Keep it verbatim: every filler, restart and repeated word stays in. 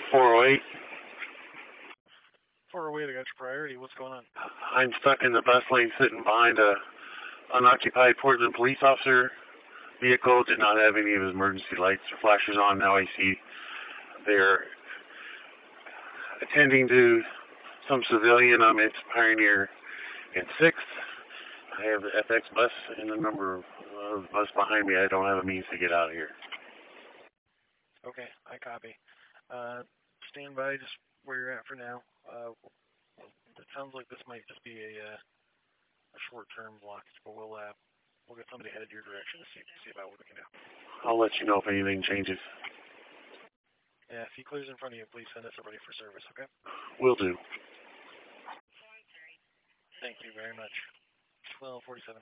four oh eight. four oh eight, I got your priority. What's going on? I'm stuck in the bus lane sitting behind a unoccupied Portland police officer vehicle. Did not have any of his emergency lights or flashers on. Now I see they're attending to some civilian. I'm at Pioneer and sixth. I have the F X bus and the number of the bus behind me. I don't have a means to get out of here. Okay, I copy. Uh, stand by just where you're at for now. Uh, it sounds like this might just be a, uh, a short-term blockage, but we'll uh, we'll get somebody headed your direction to see see about what we can do. I'll let you know if anything changes. Yeah, if he clears in front of you, please send us a ready for service, okay? Will do. Thank you very much. twelve forty-seven.